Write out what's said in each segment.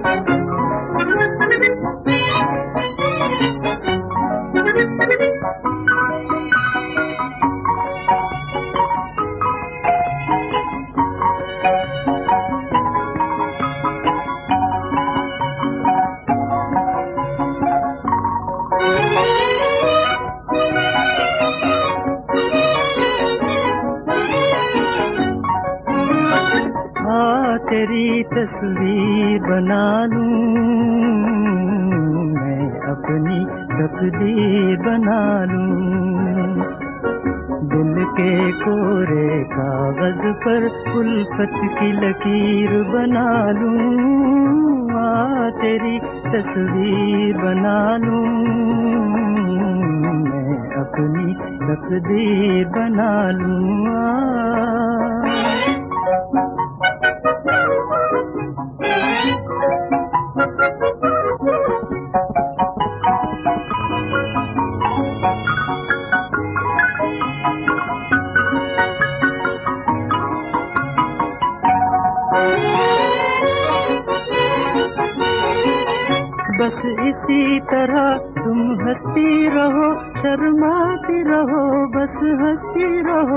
तेरी तस्वीर बना लूं मैं, अपनी तकदीर बना लूं। दिल के कोरे कागज पर उल्फत की लकीर बना लूं। तेरी तस्वीर बना लूं मैं, अपनी तकदीर बना लूं। बस इसी तरह तुम हंसती रहो, शर्माती रहो, बस हंसती रहो।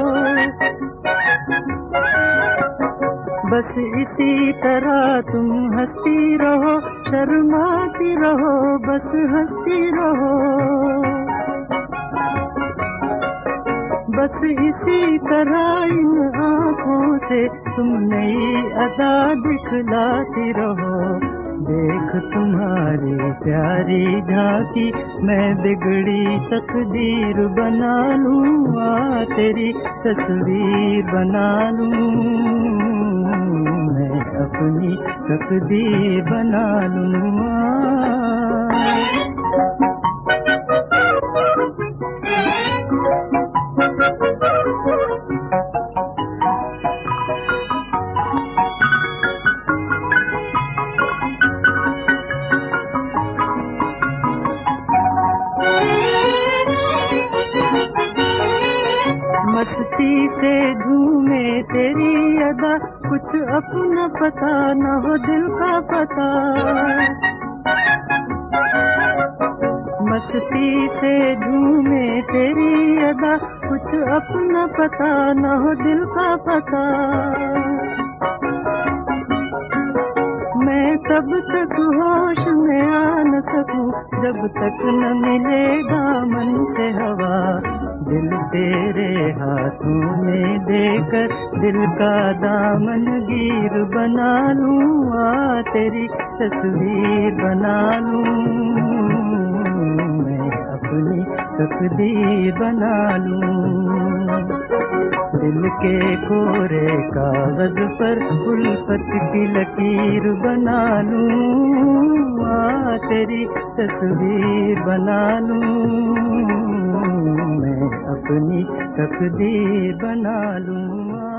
बस इसी तरह तुम हंसती रहो, शर्माती रहो, बस हंसती रहो। बस इसी तरह इन आँखों से तुम नई अदा दिखलाती रहो। देख तुम्हारी प्यारी झांकी, मैं बिगड़ी तकदीर बना लूं। तेरी तस्वीर बना लूं मैं, अपनी तकदीर बना लूं। मस्ती से झूमे तेरी अदा, कुछ अपना पता न हो दिल का पता। मस्ती से झूमे तेरी अदा, कुछ अपना पता न हो दिल का पता। मैं तब तक होश में आ न सकूं जब तक न मिलेगा मन से हवा। दिल तेरे हाथों में देकर दिल का दामन गिर बना लूं। तेरी तस्वीर बना लूं मैं, अपनी तकदीर बना लूं। दिल के कोरे कागज पर उल्फत की लकीर बना लूं। तेरी तस्वीर बना लूं मैं, अपनी तकदीर बना लूं।